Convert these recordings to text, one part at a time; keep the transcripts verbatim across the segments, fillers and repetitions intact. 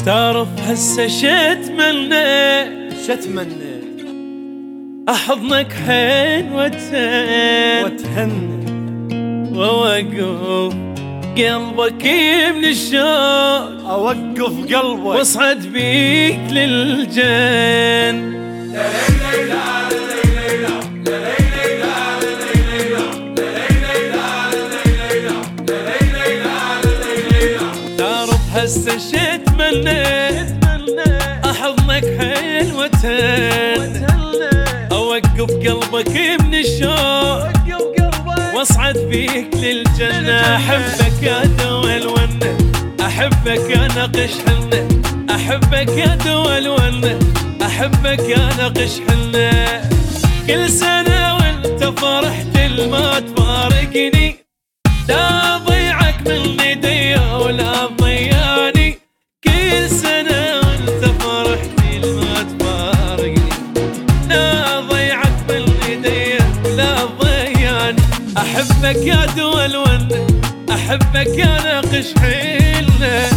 تعرف هسه شتمنى شتمنى احضنك حين واتهن واتهن واوقف قلبك من الشوق، اوقف قلبك واصعد بيك للجن. تعرف هسه شتمنى احضنك حيل واتهن، اوقف قلبك من الشوق، واصعد بيك للجنة. احبك يا دوا الونة، احبك يا نقش حنة، احبك يا دوا الونة، احبك يا نقش حنة. كل سنة وانت فرحت ما تفارقني، لا ضيعك من ايدي ولا تضيعني. كل سنة وانت فرحت ما تفارقني، لا ضيعك من ايدي ولا تضيعني. احبك يا دوا الونة، احبك يا ناقش حيلنا.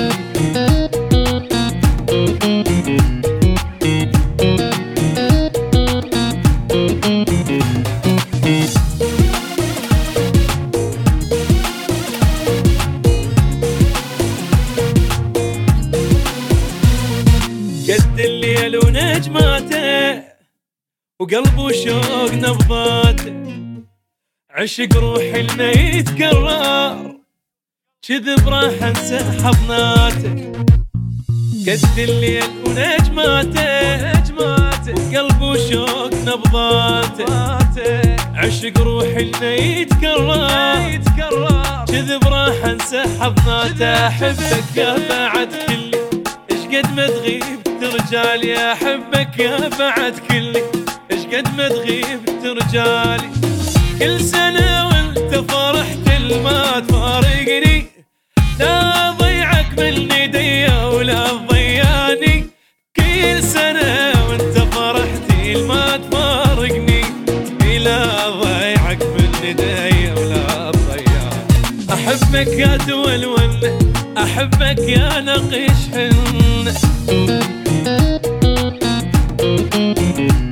قد الليل ونجماته، وقلب وشوق نبضاته، عشق روحي لما يتكرر، كذب راح انسى حضناته. قد الليل ونجماته، وقلب وشوق نبضاته، عشق روحي لما يتكرر، كذب راح انسى حضناته. احبك يا بعد كلي، ايش قد ما تغيب ترجالي. احبك يا بعد كلي، ايش قد ما تغيب ترجالي. كل سنة وانت فرحت ما تفارقني، لا ضيعك من ايدي ولا تضيعني. كل سنة وانت فرحت ما تفارقني، لا ضيعك من ايدي ولا تضيعني. احبك يا دوا الونة، احبك يا نقش حنة.